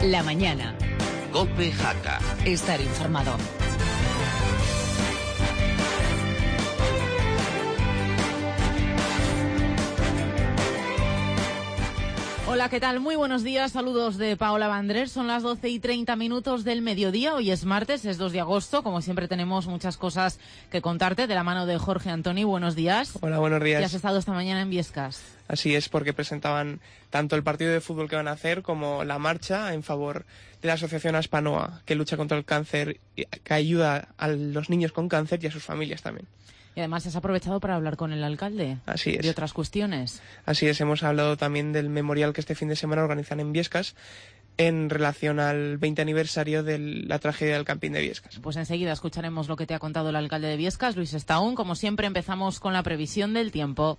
La mañana. COPE Jaca. Estar informado. Hola, ¿qué tal? Muy buenos días, saludos de Paola Vandrés. Son las 12:30 del mediodía, hoy es martes, es 2 de agosto. Como siempre tenemos muchas cosas que contarte de la mano de Jorge Antoni. Buenos días. Hola, buenos días. ¿Ya has estado esta mañana en Biescas? Así es, porque presentaban tanto el partido de fútbol que van a hacer como la marcha en favor de la asociación Aspanoa, que lucha contra el cáncer, que ayuda a los niños con cáncer y a sus familias también. Y además has aprovechado para hablar con el alcalde. Así es. De otras cuestiones. Así es, hemos hablado también del memorial que este fin de semana organizan en Biescas en relación al 20 aniversario de la tragedia del camping de Biescas. Pues enseguida escucharemos lo que te ha contado el alcalde de Biescas, Luis Estaún. Como siempre empezamos con la previsión del tiempo.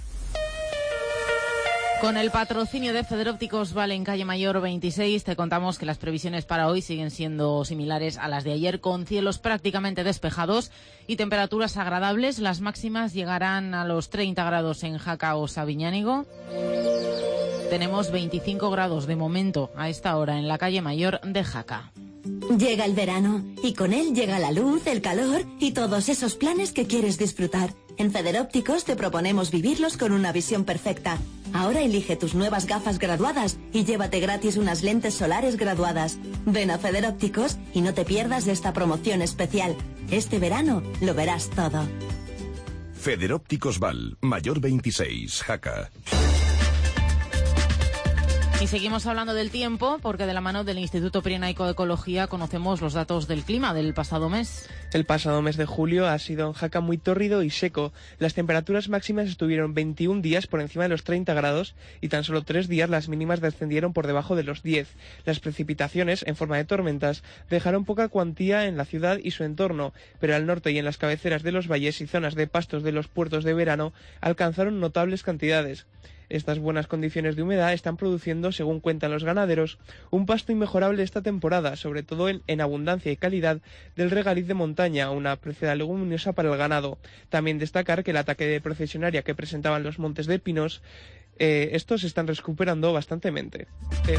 Con el patrocinio de Federópticos Val en Calle Mayor 26, te contamos que las previsiones para hoy siguen siendo similares a las de ayer, con cielos prácticamente despejados y temperaturas agradables. Las máximas llegarán a los 30 grados en Jaca o Sabiñánigo. Tenemos 25 grados de momento a esta hora en la Calle Mayor de Jaca. Llega el verano y con él llega la luz, el calor y todos esos planes que quieres disfrutar. En Federópticos te proponemos vivirlos con una visión perfecta. Ahora elige tus nuevas gafas graduadas y llévate gratis unas lentes solares graduadas. Ven a Federópticos y no te pierdas de esta promoción especial. Este verano lo verás todo. Federópticos Val, Mayor 26, Jaca. Y seguimos hablando del tiempo porque de la mano del Instituto Pirenaico de Ecología conocemos los datos del clima del pasado mes. El pasado mes de julio ha sido en Jaca muy tórrido y seco. Las temperaturas máximas estuvieron 21 días por encima de los 30 grados y tan solo 3 días las mínimas descendieron por debajo de los 10. Las precipitaciones, en forma de tormentas, dejaron poca cuantía en la ciudad y su entorno, pero al norte y en las cabeceras de los valles y zonas de pastos de los puertos de verano alcanzaron notables cantidades. Estas buenas condiciones de humedad están produciendo, según cuentan los ganaderos, un pasto inmejorable esta temporada, sobre todo en abundancia y calidad del regaliz de montaña, una preciada leguminosa para el ganado. También destacar que el ataque de procesionaria que presentaban los montes de pinos, estos se están recuperando bastantemente.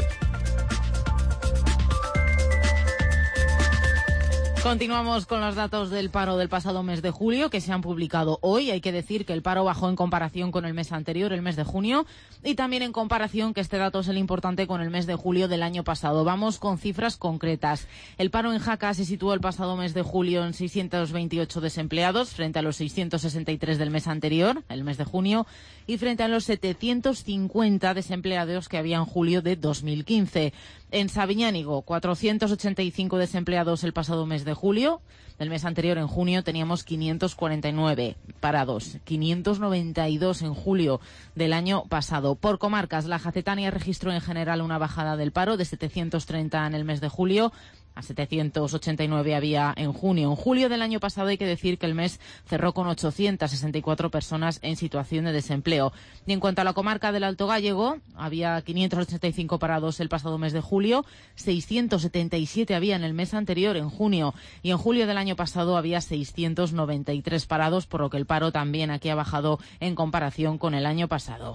Continuamos con los datos del paro del pasado mes de julio que se han publicado hoy. Hay que decir que el paro bajó en comparación con el mes anterior, el mes de junio, y también en comparación, que este dato es el importante, con el mes de julio del año pasado. Vamos con cifras concretas. El paro en Jaca se situó el pasado mes de julio en 628 desempleados frente a los 663 del mes anterior, el mes de junio, y frente a los 750 desempleados que había en julio de 2015. En Sabiñánigo, 485 desempleados el pasado mes de julio. El mes anterior, en junio, teníamos 549 parados, 592 en julio del año pasado. Por comarcas, la Jacetania registró en general una bajada del paro de 730 en el mes de julio, a 789 había en junio. En julio del año pasado hay que decir que el mes cerró con 864 personas en situación de desempleo. Y en cuanto a la comarca del Alto Gállego, había 585 parados el pasado mes de julio, 677 había en el mes anterior, en junio. Y en julio del año pasado había 693 parados, por lo que el paro también aquí ha bajado en comparación con el año pasado.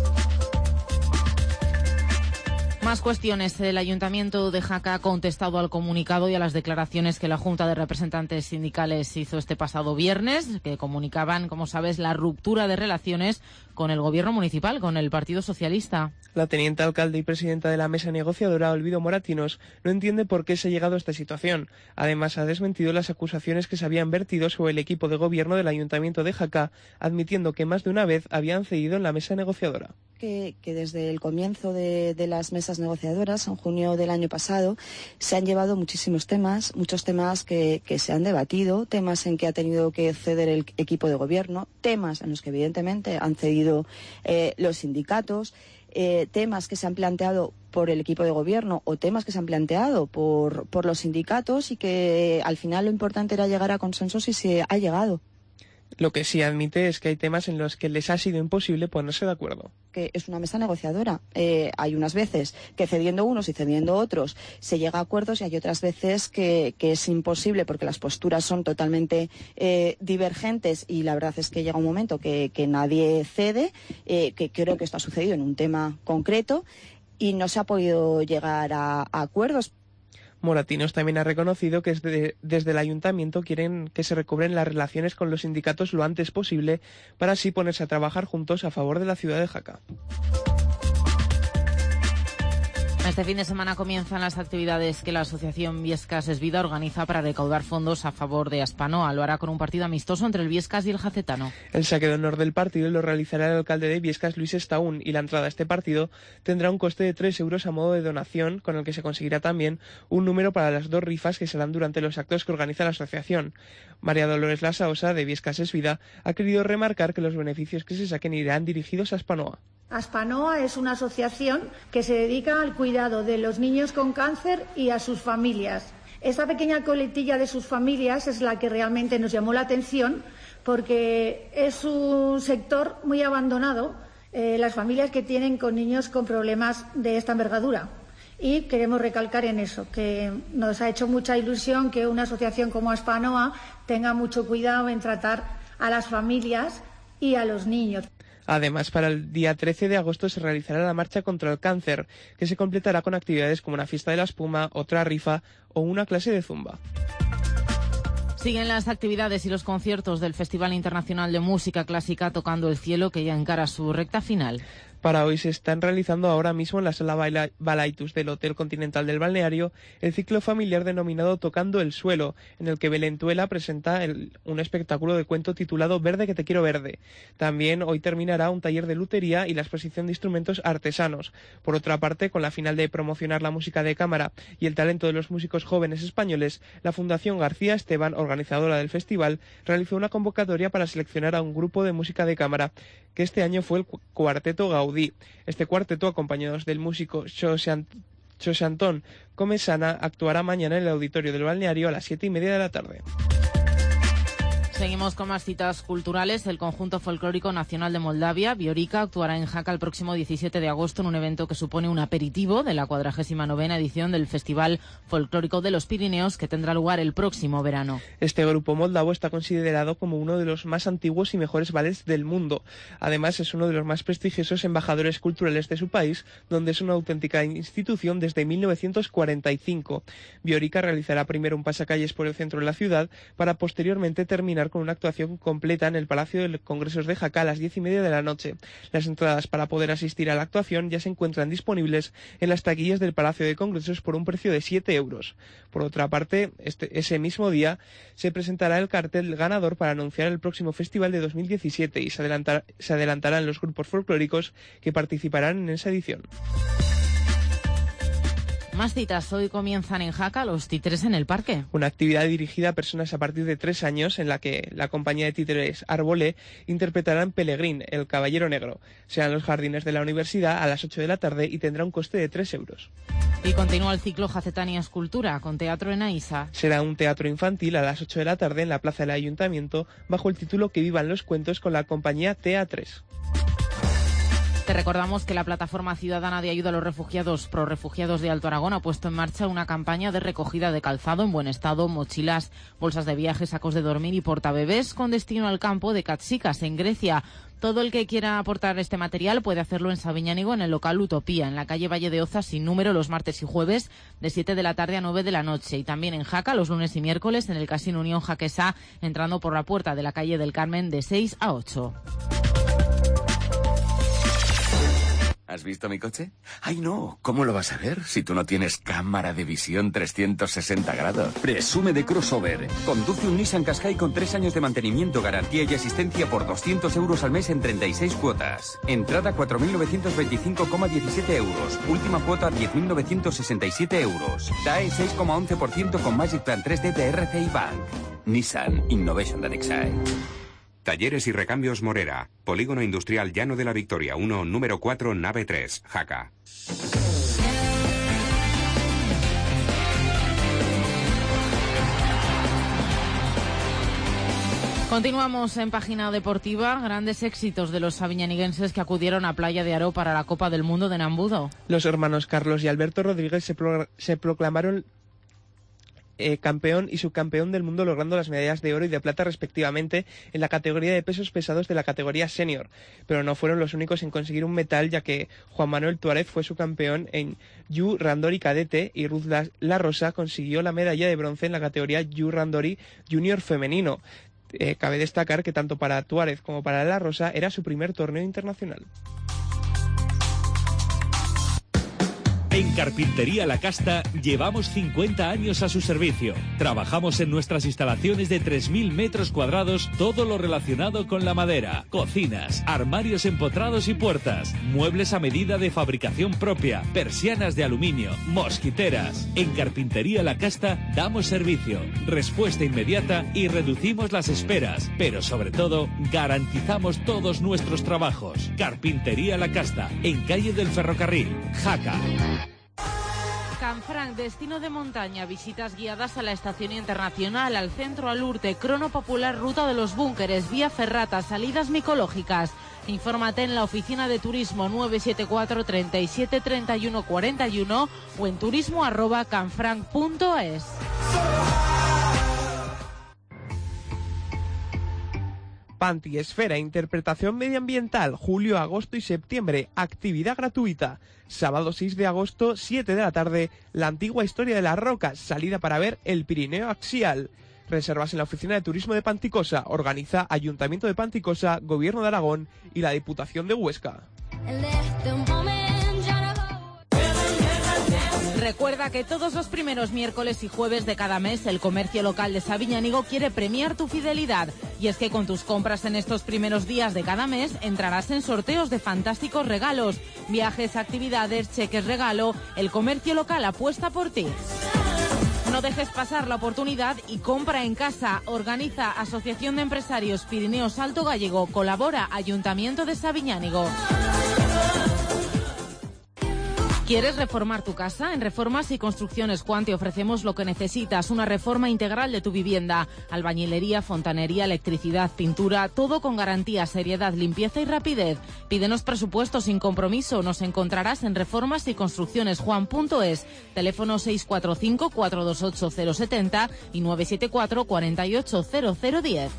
Más cuestiones. El Ayuntamiento de Jaca ha contestado al comunicado y a las declaraciones que la Junta de Representantes Sindicales hizo este pasado viernes, que comunicaban, como sabes, la ruptura de relaciones con el Gobierno municipal, con el Partido Socialista. La teniente alcalde y presidenta de la mesa negociadora, Olvido Moratinos, no entiende por qué se ha llegado a esta situación. Además, ha desmentido las acusaciones que se habían vertido sobre el equipo de gobierno del Ayuntamiento de Jaca, admitiendo que más de una vez habían cedido en la mesa negociadora. Que desde el comienzo de las mesas negociadoras, en junio del año pasado, se han llevado muchísimos temas, muchos temas que se han debatido, temas en que ha tenido que ceder el equipo de gobierno, temas en los que evidentemente han cedido los sindicatos, temas que se han planteado por el equipo de gobierno o temas que se han planteado por los sindicatos, y que al final lo importante era llegar a consensos y se ha llegado. Lo que sí admite es que hay temas en los que les ha sido imposible ponerse de acuerdo. Que es una mesa negociadora. Hay unas veces que cediendo unos y cediendo otros se llega a acuerdos, y hay otras veces que es imposible porque las posturas son totalmente divergentes, y la verdad es que llega un momento que nadie cede, que creo que esto ha sucedido en un tema concreto. y no se ha podido llegar a acuerdos. Moratinos también ha reconocido que desde el ayuntamiento quieren que se recobren las relaciones con los sindicatos lo antes posible para así ponerse a trabajar juntos a favor de la ciudad de Jaca. Este fin de semana comienzan las actividades que la asociación Biescas es Vida organiza para recaudar fondos a favor de Aspanoa. Lo hará con un partido amistoso entre el Biescas y el Jacetano. El saque de honor del partido lo realizará el alcalde de Biescas, Luis Estaún, y la entrada a este partido tendrá un coste de 3 euros a modo de donación, con el que se conseguirá también un número para las 2 rifas que serán durante los actos que organiza la asociación. María Dolores Lasaosa, de Biescas es Vida, ha querido remarcar que los beneficios que se saquen irán dirigidos a Aspanoa. Aspanoa es una asociación que se dedica al cuidado de los niños con cáncer y a sus familias. Esta pequeña coletilla de sus familias es la que realmente nos llamó la atención porque es un sector muy abandonado, las familias que tienen con niños con problemas de esta envergadura. Y queremos recalcar en eso, que nos ha hecho mucha ilusión que una asociación como Aspanoa tenga mucho cuidado en tratar a las familias y a los niños. Además, para el día 13 de agosto se realizará la marcha contra el cáncer, que se completará con actividades como una fiesta de la espuma, otra rifa o una clase de zumba. Siguen las actividades y los conciertos del Festival Internacional de Música Clásica Tocando el Cielo, que ya encara su recta final. Para hoy se están realizando ahora mismo en la sala Balaitus del Hotel Continental del Balneario el ciclo familiar denominado Tocando el Suelo, en el que Belentuela presenta un espectáculo de cuento titulado Verde que te quiero verde. También hoy terminará un taller de lutería y la exposición de instrumentos artesanos. Por otra parte, con la final de promocionar la música de cámara y el talento de los músicos jóvenes españoles, la Fundación García Esteban, organizadora del festival, realizó una convocatoria para seleccionar a un grupo de música de cámara, que este año fue el Cuarteto Gaudí. Este cuarteto, acompañados del músico Xosé Antón Comesana, actuará mañana en el auditorio del balneario a las 7:30 de la tarde. Seguimos con más citas culturales. El Conjunto Folclórico Nacional de Moldavia, Viorica, actuará en Jaca el próximo 17 de agosto en un evento que supone un aperitivo de la 49ª edición del Festival Folclórico de los Pirineos, que tendrá lugar el próximo verano. Este grupo moldavo está considerado como uno de los más antiguos y mejores ballets del mundo. Además, es uno de los más prestigiosos embajadores culturales de su país, donde es una auténtica institución desde 1945. Viorica realizará primero un pasacalles por el centro de la ciudad para posteriormente terminar con una actuación completa en el Palacio de Congresos de Jaca a las 10:30 de la noche. Las entradas para poder asistir a la actuación ya se encuentran disponibles en las taquillas del Palacio de Congresos por un precio de 7 euros. Por otra parte, ese mismo día se presentará el cartel ganador para anunciar el próximo festival de 2017 y se adelantarán los grupos folclóricos que participarán en esa edición. Más citas. Hoy comienzan en Jaca los títeres en el parque. Una actividad dirigida a personas a partir de 3 años en la que la compañía de títeres Arbolé interpretarán Pelegrín, el Caballero Negro. Será en los jardines de la universidad a las 8 de la tarde y tendrá un coste de 3 euros. Y continúa el ciclo Jacetania Escultura con teatro en Aisa. Será un teatro infantil a las 8 de la tarde en la plaza del Ayuntamiento bajo el título Que vivan los cuentos con la compañía TA3. Te recordamos que la Plataforma Ciudadana de Ayuda a los Refugiados ProRefugiados de Alto Aragón ha puesto en marcha una campaña de recogida de calzado en buen estado, mochilas, bolsas de viaje, sacos de dormir y portabebés con destino al campo de Katsikas, en Grecia. Todo el que quiera aportar este material puede hacerlo en Sabiñánigo, en el local Utopía, en la calle Valle de Oza, sin número, los martes y jueves, de 7 de la tarde a 9 de la noche. Y también en Jaca, los lunes y miércoles, en el Casino Unión Jaquesa, entrando por la puerta de la calle del Carmen, de 6 a 8. ¿Has visto mi coche? ¡Ay, no! ¿Cómo lo vas a ver si tú no tienes cámara de visión 360 grados? Presume de crossover. Conduce un Nissan Qashqai con 3 años de mantenimiento, garantía y asistencia por 200 euros al mes en 36 cuotas. Entrada 4.925,17 euros. Última cuota 10.967 euros. TAE 6,11% con Magic Plan 3D de RCI Bank. Nissan Innovation that excites. Talleres y recambios Morera. Polígono Industrial Llano de la Victoria 1, número 4, nave 3, Jaca. Continuamos en página deportiva. Grandes éxitos de los sabiñaniguenses que acudieron a Playa de Aro para la Copa del Mundo de Nambudo. Los hermanos Carlos y Alberto Rodríguez se proclamaron campeón y subcampeón del mundo, logrando las medallas de oro y de plata respectivamente en la categoría de pesos pesados de la categoría senior. Pero no fueron los únicos en conseguir un metal, ya que Juan Manuel Tuárez fue subcampeón en Yu Randori cadete y Ruth La Rosa consiguió la medalla de bronce en la categoría Yu Randori junior femenino. Cabe destacar que tanto para Tuárez como para La Rosa era su primer torneo internacional. En Carpintería La Casta llevamos 50 años a su servicio. Trabajamos en nuestras instalaciones de 3.000 metros cuadrados, todo lo relacionado con la madera, cocinas, armarios empotrados y puertas, muebles a medida de fabricación propia, persianas de aluminio, mosquiteras. En Carpintería La Casta damos servicio, respuesta inmediata y reducimos las esperas, pero sobre todo garantizamos todos nuestros trabajos. Carpintería La Casta, en calle del Ferrocarril, Jaca. Canfranc, destino de montaña, visitas guiadas a la Estación Internacional, al Centro Alurte, Crono Popular, Ruta de los Búnkeres, Vía Ferrata, salidas micológicas. Infórmate en la oficina de turismo 974 37 31 41 o en turismo@canfranc.es. Panti Esfera, interpretación medioambiental, julio, agosto y septiembre, actividad gratuita. Sábado 6 de agosto, 7 de la tarde, la antigua historia de las rocas, salida para ver el Pirineo axial. Reservas en la oficina de turismo de Panticosa, organiza Ayuntamiento de Panticosa, Gobierno de Aragón y la Diputación de Huesca. Recuerda que todos los primeros miércoles y jueves de cada mes el comercio local de Sabiñánigo quiere premiar tu fidelidad. Y es que con tus compras en estos primeros días de cada mes entrarás en sorteos de fantásticos regalos, viajes, actividades, cheques regalo. El comercio local apuesta por ti. No dejes pasar la oportunidad y compra en casa. Organiza Asociación de Empresarios Pirineos Alto Gallego. Colabora Ayuntamiento de Sabiñánigo. ¿Quieres reformar tu casa? En Reformas y Construcciones Juan te ofrecemos lo que necesitas, una reforma integral de tu vivienda. Albañilería, fontanería, electricidad, pintura, todo con garantía, seriedad, limpieza y rapidez. Pídenos presupuesto sin compromiso. Nos encontrarás en Reformas y Construcciones Juan.es. Teléfono 645 428 070 y 974 48 0010.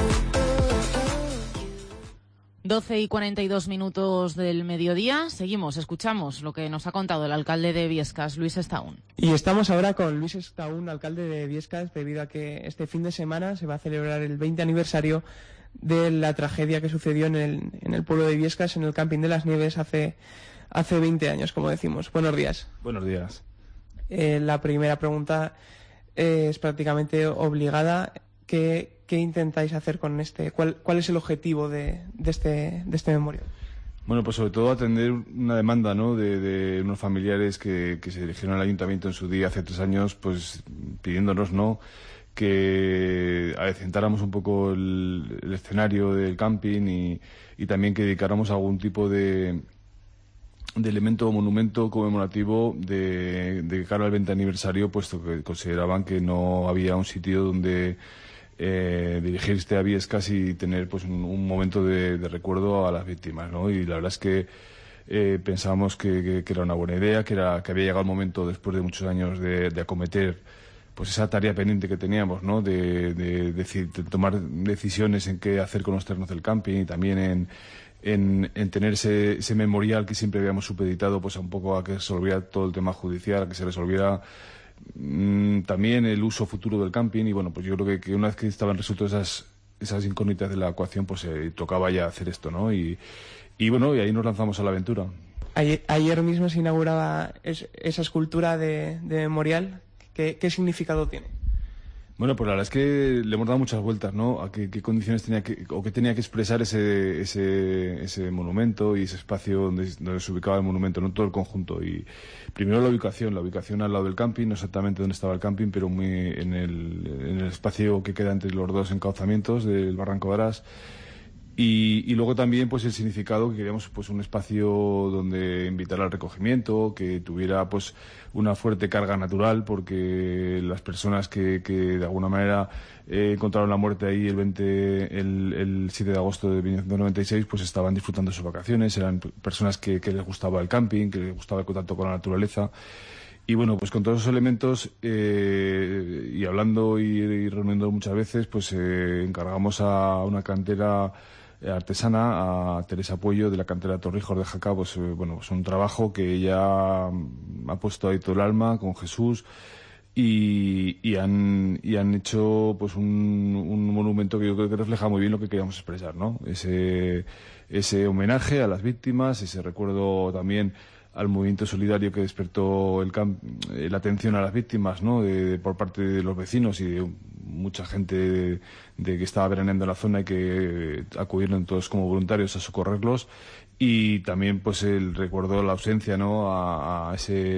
12:42 del mediodía. Seguimos, escuchamos lo que nos ha contado el alcalde de Biescas, Luis Estaún. Y estamos ahora con Luis Estaún, alcalde de Biescas, debido a que este fin de semana se va a celebrar el 20 aniversario de la tragedia que sucedió en el pueblo de Biescas, en el Camping de las Nieves, hace 20 años, como decimos. Buenos días. Buenos días. La primera pregunta es prácticamente obligada. ¿Qué intentáis hacer con este? ¿Cuál es el objetivo de este memorial? Bueno, pues sobre todo atender una demanda, ¿no?, de unos familiares que se dirigieron al ayuntamiento en su día hace 3 años, pues pidiéndonos, ¿no?, que adecentáramos un poco el escenario del camping y también que dedicáramos algún tipo de elemento o monumento conmemorativo de cara al 20 aniversario, puesto que consideraban que no había un sitio donde dirigirse a Biescas y tener pues un momento de recuerdo a las víctimas, ¿no? Y la verdad es que pensábamos que era una buena idea, que había llegado el momento, después de muchos años, de acometer pues esa tarea pendiente que teníamos, ¿no?, de tomar decisiones en qué hacer con los terrenos del camping y también en tener ese memorial que siempre habíamos supeditado pues un poco a que se resolviera todo el tema judicial, a que se resolviera también el uso futuro del camping. Y bueno, pues yo creo que una vez que estaban resueltas esas incógnitas de la ecuación, pues tocaba ya hacer esto, ¿no? Y bueno, y ahí nos lanzamos a la aventura. Ayer mismo se inauguraba esa escultura de memorial. ¿Qué significado tiene? Bueno, pues la verdad es que le hemos dado muchas vueltas, ¿no?, a qué condiciones tenía que expresar ese monumento y ese espacio donde se ubicaba el monumento, no todo el conjunto. Y primero la ubicación al lado del camping, no exactamente donde estaba el camping, pero muy en el espacio que queda entre los dos encauzamientos del Barranco de Aras. Y luego también pues el significado, que queríamos pues un espacio donde invitar al recogimiento, que tuviera pues una fuerte carga natural, porque las personas que de alguna manera encontraron la muerte ahí el 7 de agosto de 1996 pues estaban disfrutando de sus vacaciones, eran personas que les gustaba el camping, que les gustaba el contacto con la naturaleza. Y bueno, pues con todos esos elementos y hablando y reuniendo muchas veces, pues encargamos a una cantera artesana, a Teresa Puello, de la cantera Torrijos de Jaca, pues bueno, es un trabajo que ella ha puesto ahí todo el alma con Jesús y han hecho pues un monumento que yo creo que refleja muy bien lo que queríamos expresar, ¿no? Ese homenaje a las víctimas, ese recuerdo también al movimiento solidario que despertó la atención a las víctimas, ¿no? Por parte de los vecinos y de mucha gente de que estaba veraneando en la zona y que acudieron todos como voluntarios a socorrerlos, y también pues el recuerdo la ausencia, ¿no? a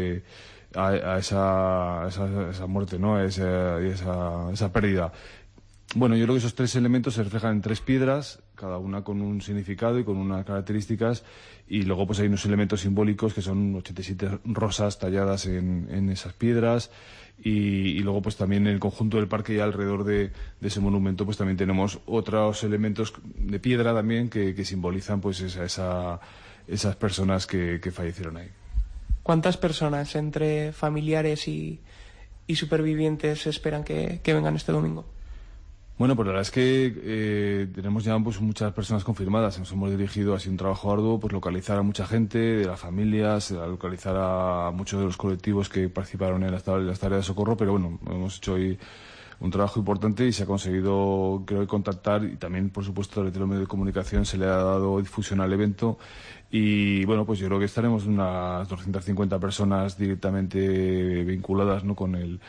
esa muerte, ¿no? Esa pérdida. Bueno, yo creo que esos tres elementos se reflejan en tres piedras, cada una con un significado y con unas características, y luego pues hay unos elementos simbólicos que son 87 rosas talladas en esas piedras, y luego pues también en el conjunto del parque y alrededor de ese monumento pues también tenemos otros elementos de piedra también que simbolizan pues esas personas que fallecieron ahí. ¿Cuántas personas entre familiares y supervivientes esperan que vengan este domingo? Bueno, pues la verdad es que tenemos ya pues muchas personas confirmadas. Nos hemos dirigido, ha sido un trabajo arduo, pues localizar a mucha gente de las familias, localizar a muchos de los colectivos que participaron en las tareas de socorro, pero bueno, hemos hecho hoy un trabajo importante y se ha conseguido, creo que, contactar, y también, por supuesto, desde los medios de comunicación se le ha dado difusión al evento, y bueno, pues yo creo que estaremos unas 250 personas directamente vinculadas, ¿no? con el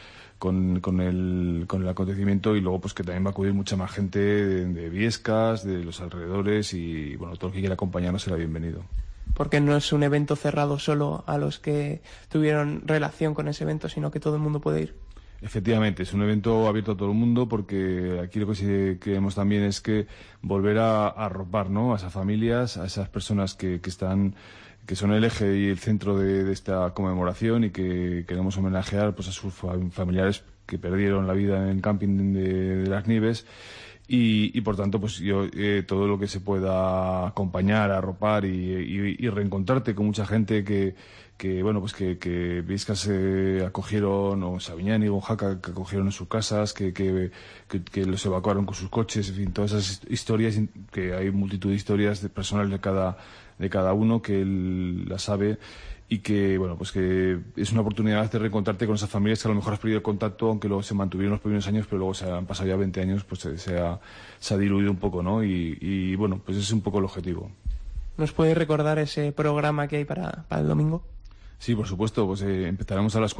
acontecimiento, y luego pues que también va a acudir mucha más gente de Viescas, de los alrededores, y bueno, todo el que quiera acompañarnos será bienvenido. Porque no es un evento cerrado solo a los que tuvieron relación con ese evento, sino que todo el mundo puede ir. Efectivamente, es un evento abierto a todo el mundo, porque aquí lo que sí queremos también es que volver a arropar, ¿no? A esas familias, a esas personas que son el eje y el centro de esta conmemoración, y que queremos homenajear pues a sus familiares que perdieron la vida en el camping de Las Nieves, y por tanto pues yo todo lo que se pueda acompañar, arropar y reencontrarte con mucha gente que bueno, pues que Viescas acogieron, o Sabiñán y Jaca que acogieron en sus casas, que los evacuaron con sus coches, en fin, todas esas historias, que hay multitud de historias personales de cada uno que él la sabe, y que bueno, pues que es una oportunidad de reencontrarte con esas familias que a lo mejor has perdido el contacto, aunque luego se mantuvieron los primeros años, pero luego se han pasado ya 20 años, pues se ha diluido un poco, ¿no? Y bueno, pues ese es un poco el objetivo. ¿Nos puedes recordar ese programa que hay para el domingo? Sí, por supuesto, pues empezaremos a las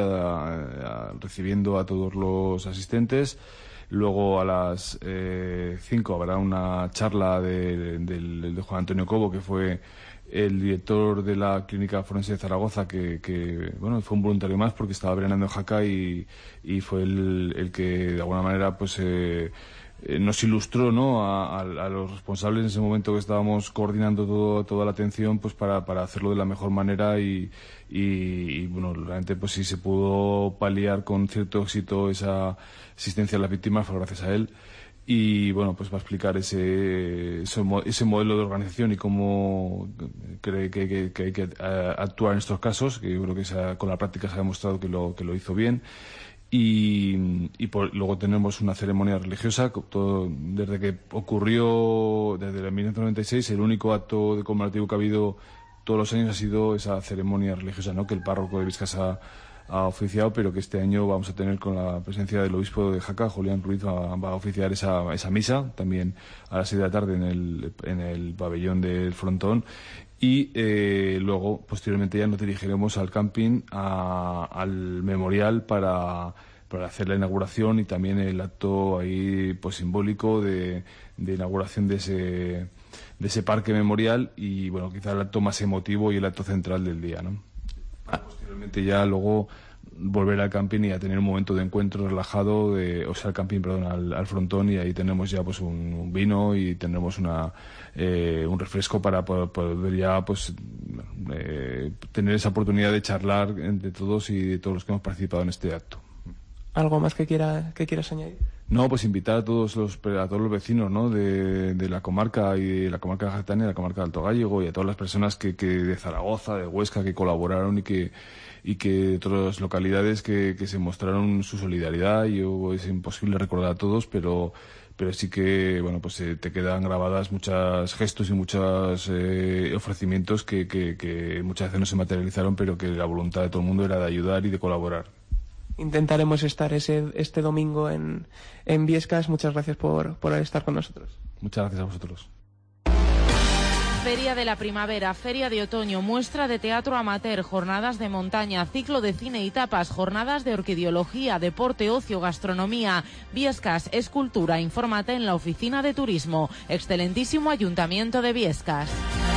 4:30 recibiendo a todos los asistentes. Luego a las 5 habrá una charla de Juan Antonio Cobo, que fue el director de la Clínica Forense de Zaragoza, que bueno, fue un voluntario más porque estaba veranando en Jaca, y fue el que de alguna manera pues nos ilustró, ¿no? a los responsables en ese momento que estábamos coordinando toda la atención, pues para hacerlo de la mejor manera, y bueno, realmente pues sí se pudo paliar con cierto éxito esa asistencia a las víctimas, fue gracias a él. Y bueno, pues va a explicar ese modelo de organización y cómo cree que hay que actuar en estos casos, que yo creo que con la práctica se ha demostrado que lo hizo bien. Y luego tenemos una ceremonia religiosa. Desde que ocurrió, desde el 1996, el único acto conmemorativo que ha habido todos los años ha sido esa ceremonia religiosa, ¿no? Que el párroco de Viescas ha oficiado, pero que este año vamos a tener con la presencia del obispo de Jaca, Julián Ruiz, va a oficiar esa misa, también a las 6 de la tarde en el pabellón del frontón. Y luego, posteriormente, ya nos dirigiremos al camping, al memorial, para hacer la inauguración, y también el acto ahí pues simbólico de inauguración de ese parque memorial, y bueno, quizá el acto más emotivo y el acto central del día, ¿no? Posteriormente ya luego volver al camping y a tener un momento de encuentro relajado, al camping, perdón, al frontón, y ahí tenemos ya pues un vino, y tendremos un refresco para poder ya pues tener esa oportunidad de charlar entre todos y de todos los que hemos participado en este acto. ¿Algo más que quieras añadir? No, pues invitar a todos los vecinos, ¿no? de la comarca y de la comarca de Jacetania, de la comarca de Alto Gállego, y a todas las personas que de Zaragoza, de Huesca, que colaboraron y que de otras localidades que se mostraron su solidaridad. Es imposible recordar a todos, pero sí que, bueno, pues te quedan grabadas muchos gestos y muchos ofrecimientos que muchas veces no se materializaron, pero que la voluntad de todo el mundo era de ayudar y de colaborar. Intentaremos estar este domingo en Biescas. Muchas gracias por estar con nosotros. Muchas gracias a vosotros. Feria de la primavera, feria de otoño, muestra de teatro amateur, jornadas de montaña, ciclo de cine y tapas, jornadas de orquidiología, deporte, ocio, gastronomía. Biescas es cultura. Infórmate en la oficina de turismo. Excelentísimo Ayuntamiento de Biescas.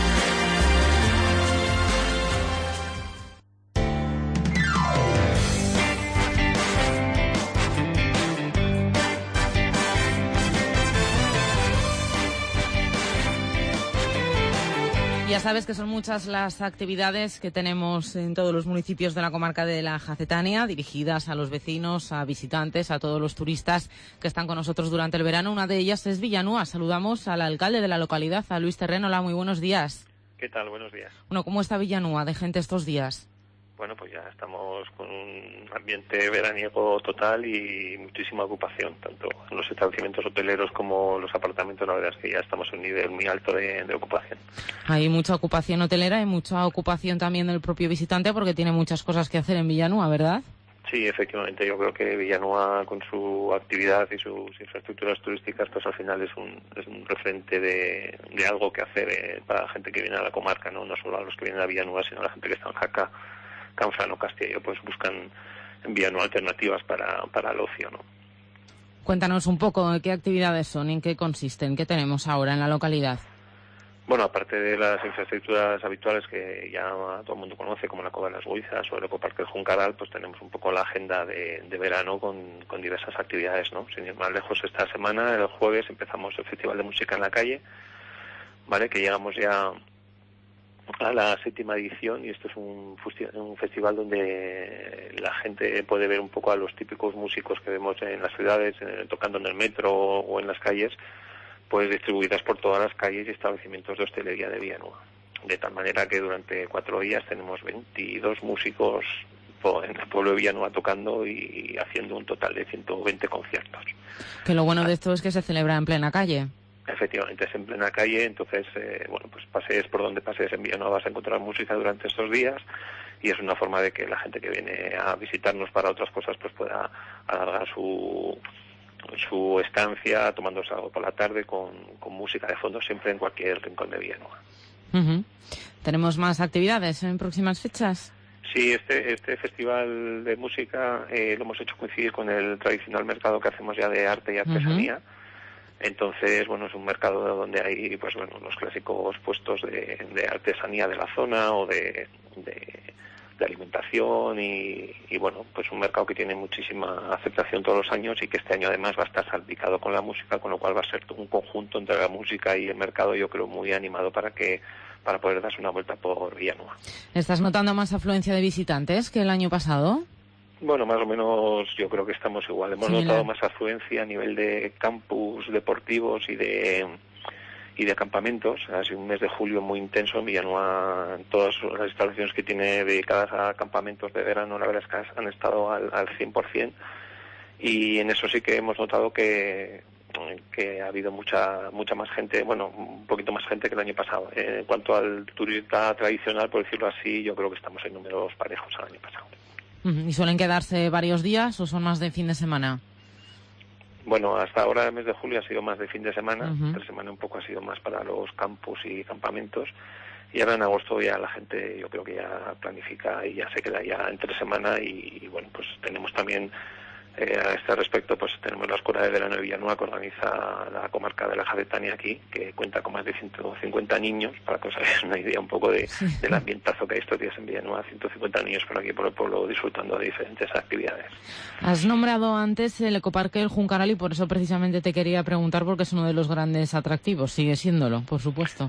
Ya sabes que son muchas las actividades que tenemos en todos los municipios de la comarca de la Jacetania, dirigidas a los vecinos, a visitantes, a todos los turistas que están con nosotros durante el verano. Una de ellas es Villanúa. Saludamos al alcalde de la localidad, a Luis Terreno. Hola, muy buenos días. ¿Qué tal? Buenos días. Bueno, ¿cómo está Villanúa de gente estos días? Bueno, pues ya estamos con un ambiente veraniego total y muchísima ocupación, tanto en los establecimientos hoteleros como los apartamentos. La verdad es que ya estamos en un nivel muy alto de ocupación. Hay mucha ocupación hotelera y mucha ocupación también del propio visitante, porque tiene muchas cosas que hacer en Villanúa, ¿verdad? Sí, efectivamente. Yo creo que Villanúa, con su actividad y sus infraestructuras turísticas, pues al final es un referente de algo que hacer para la gente que viene a la comarca, ¿no? No solo a los que vienen a Villanúa, sino a la gente que está en Jaca, Canfrán o Castillo, pues buscan en Villanúa alternativas para el ocio, ¿no? Cuéntanos un poco qué actividades son, en qué consisten, qué tenemos ahora en la localidad. Bueno, aparte de las infraestructuras habituales que ya todo el mundo conoce, como la Cova de las Guizas o el Ecoparque del Juncaral, pues tenemos un poco la agenda de verano con diversas actividades, ¿no? Sin ir más lejos, esta semana, el jueves, empezamos el Festival de Música en la Calle, ¿vale? Que llegamos ya a la 7ª edición, y esto es un festival donde la gente puede ver un poco a los típicos músicos que vemos en las ciudades, tocando en el metro o en las calles, pues distribuidas por todas las calles y establecimientos de hostelería de Villanúa. De tal manera que durante 4 días tenemos 22 músicos en el pueblo de Villanúa tocando y haciendo un total de 120 conciertos. Que lo bueno de esto es que se celebra en plena calle. Efectivamente, es en plena calle, entonces, bueno, pues pasees por donde pasees en Villanúa vas a encontrar música durante estos días, y es una forma de que la gente que viene a visitarnos para otras cosas pues pueda alargar su estancia tomándose algo por la tarde con música de fondo, siempre en cualquier rincón de Villanúa. Uh-huh. ¿Tenemos más actividades en próximas fechas? Sí, este festival de música lo hemos hecho coincidir con el tradicional mercado que hacemos ya de arte y artesanía. Uh-huh. Entonces, bueno, es un mercado donde hay, pues bueno, los clásicos puestos de artesanía de la zona o de alimentación y bueno, pues un mercado que tiene muchísima aceptación todos los años y que este año además va a estar salpicado con la música, con lo cual va a ser un conjunto entre la música y el mercado, yo creo, muy animado para poder darse una vuelta por Villanúa. ¿Estás notando más afluencia de visitantes que el año pasado? Bueno, más o menos yo creo que estamos igual. Hemos notado más afluencia a nivel de campus deportivos y de campamentos. Ha sido un mes de julio muy intenso en Villanúa. Todas las instalaciones que tiene dedicadas a campamentos de verano, la verdad es que han estado al 100%. Y en eso sí que hemos notado que ha habido mucha más gente, bueno, un poquito más gente que el año pasado. En cuanto al turista tradicional, por decirlo así, yo creo que estamos en números parejos al año pasado. ¿Y suelen quedarse varios días o son más de fin de semana? Bueno, hasta ahora el mes de julio ha sido más de fin de semana, entre semana un poco ha sido más para los campus y campamentos, y ahora en agosto ya la gente yo creo que ya planifica y ya se queda ya entre semana y bueno, pues tenemos también a este respecto, pues tenemos la Escuela de Verano de Villanúa que organiza la comarca de la Jacetania aquí, que cuenta con más de 150 niños, para que os hagáis una idea un poco del ambientazo que hay estos días en Villanúa. 150 niños por aquí por el pueblo disfrutando de diferentes actividades. Has nombrado antes el Ecoparque del Juncaral y por eso precisamente te quería preguntar, porque es uno de los grandes atractivos. Sigue siéndolo, por supuesto.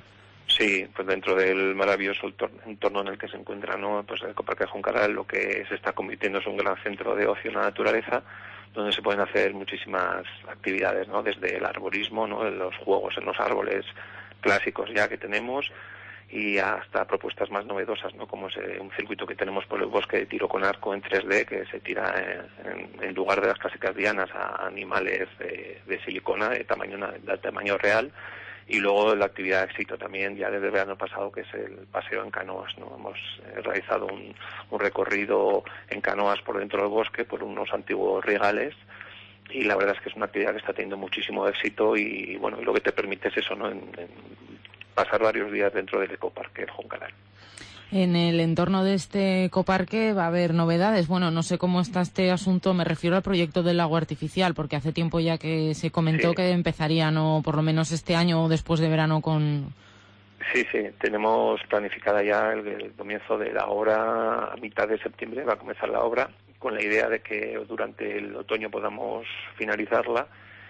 Sí, pues dentro del maravilloso entorno en el que se encuentra, ¿no? Pues el Ecoparque de Juncaral lo que se está convirtiendo es un gran centro de ocio en la naturaleza, donde se pueden hacer muchísimas actividades, ¿no? Desde el arborismo, ¿no? Los juegos en los árboles clásicos ya que tenemos, y hasta propuestas más novedosas, ¿no? Como es un circuito que tenemos por el bosque de tiro con arco en 3D, que se tira en lugar de las clásicas dianas a animales de silicona de tamaño real. Y luego la actividad de éxito también, ya desde el verano pasado, que es el paseo en canoas, ¿no? Hemos realizado un recorrido en canoas por dentro del bosque, por unos antiguos regales, y la verdad es que es una actividad que está teniendo muchísimo éxito y bueno, lo que te permite es eso, ¿no? En pasar varios días dentro del Ecoparque de Juncaral. En el entorno de este ecoparque va a haber novedades. Bueno, no sé cómo está este asunto, me refiero al proyecto del lago artificial, porque hace tiempo ya que se comentó que empezarían, o por lo menos este año o después de verano con... Sí, tenemos planificada ya el comienzo de la obra. A mitad de septiembre va a comenzar la obra, con la idea de que durante el otoño podamos finalizarla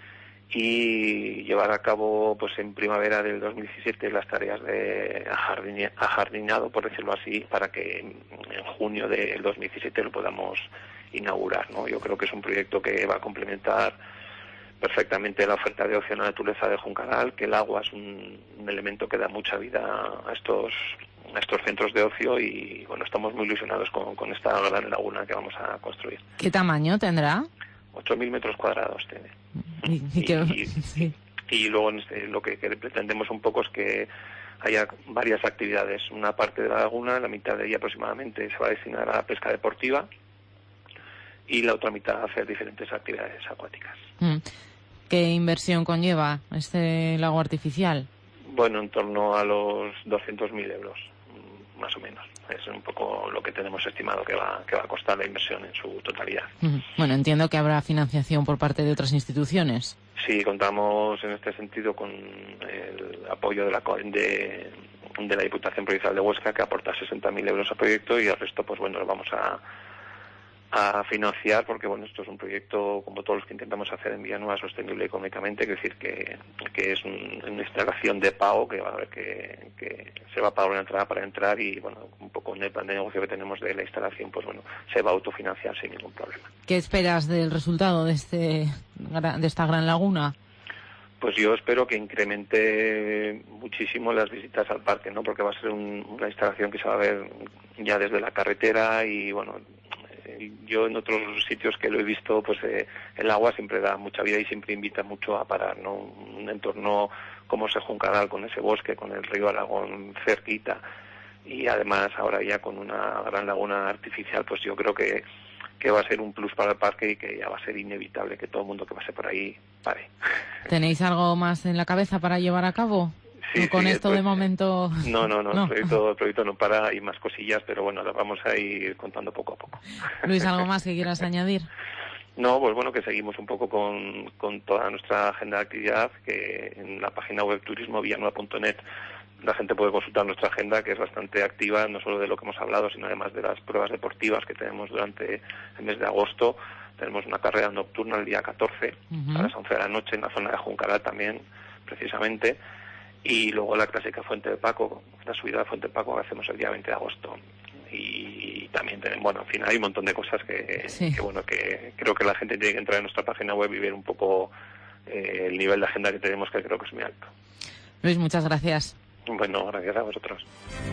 y llevar a cabo pues en primavera del 2017 las tareas de ajardinado, por decirlo así, para que en junio del 2017 lo podamos inaugurar, ¿no? Yo creo que es un proyecto que va a complementar perfectamente la oferta de ocio en la naturaleza de Juncaral, que el agua es un elemento que da mucha vida a estos centros de ocio y bueno, estamos muy ilusionados con esta gran laguna que vamos a construir. ¿Qué tamaño tendrá? 8.000 metros cuadrados tiene. Y luego lo que pretendemos un poco es que haya varias actividades. Una parte de la laguna, la mitad de ella aproximadamente, se va a destinar a la pesca deportiva y la otra mitad a hacer diferentes actividades acuáticas. ¿Qué inversión conlleva este lago artificial? Bueno, en torno a los 200.000 euros, más o menos. Es un poco lo que tenemos estimado que va a costar la inversión en su totalidad. Bueno, entiendo que habrá financiación por parte de otras instituciones. Sí, contamos en este sentido con el apoyo de la Diputación Provincial de Huesca, que aporta 60.000 euros al proyecto, y el resto, pues bueno, lo vamos a financiar, porque bueno, esto es un proyecto, como todos los que intentamos hacer en Villanueva, sostenible económicamente, es decir, que es una instalación de pago que va a haber que se va a pagar una entrada para entrar y bueno, un poco en el plan de negocio que tenemos de la instalación, pues bueno, se va a autofinanciar sin ningún problema. ¿Qué esperas del resultado de esta gran laguna? Pues yo espero que incremente muchísimo las visitas al parque, ¿no? Porque va a ser una instalación que se va a ver ya desde la carretera y bueno, yo en otros sitios que lo he visto, pues el agua siempre da mucha vida y siempre invita mucho a parar, ¿no? Un entorno como ese Juncaral, con ese bosque, con el río Aragón cerquita y además ahora ya con una gran laguna artificial, pues yo creo que va a ser un plus para el parque y que ya va a ser inevitable que todo el mundo que pase por ahí pare. ¿Tenéis algo más en la cabeza para llevar a cabo? Sí, con esto de momento... No. El proyecto no para, hay más cosillas, pero bueno, las vamos a ir contando poco a poco. Luis, ¿algo más que quieras añadir? No, pues bueno, que seguimos un poco con toda nuestra agenda de actividad, que en la página web turismovillanueva.net la gente puede consultar nuestra agenda, que es bastante activa, no solo de lo que hemos hablado, sino además de las pruebas deportivas que tenemos durante el mes de agosto. Tenemos una carrera nocturna el día 14, a las 11 de la noche, en la zona de Juncaral también, precisamente. Y luego la clásica Fuente de Paco, la subida de Fuente de Paco que hacemos el día 20 de agosto. Y también tenemos, bueno, en fin, hay un montón de cosas que creo que la gente tiene que entrar en nuestra página web y ver un poco el nivel de agenda que tenemos, que creo que es muy alto. Luis, muchas gracias. Bueno, gracias a vosotros.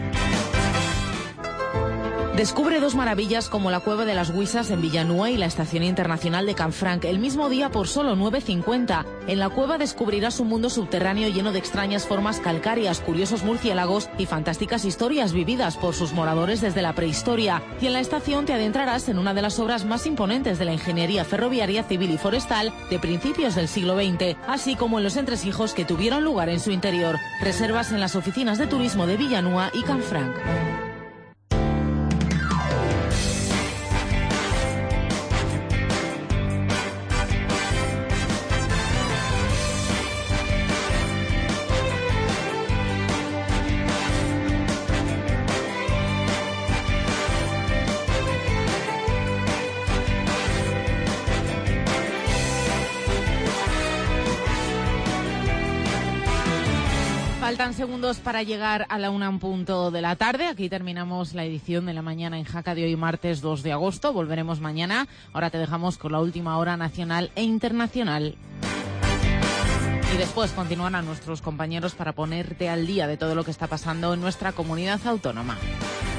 Descubre dos maravillas como la Cueva de las Huisas en Villanueva y la Estación Internacional de Canfranc el mismo día por solo 9,50. En la cueva descubrirás un mundo subterráneo lleno de extrañas formas calcáreas, curiosos murciélagos y fantásticas historias vividas por sus moradores desde la prehistoria. Y en la estación te adentrarás en una de las obras más imponentes de la ingeniería ferroviaria, civil y forestal de principios del siglo XX, así como en los entresijos que tuvieron lugar en su interior. Reservas en las oficinas de turismo de Villanueva y Canfranc. Faltan segundos para llegar a la 1:00 de la tarde. Aquí terminamos la edición de la mañana en Jaca de hoy, martes 2 de agosto. Volveremos mañana. Ahora te dejamos con la última hora nacional e internacional. Y después continuarán nuestros compañeros para ponerte al día de todo lo que está pasando en nuestra comunidad autónoma.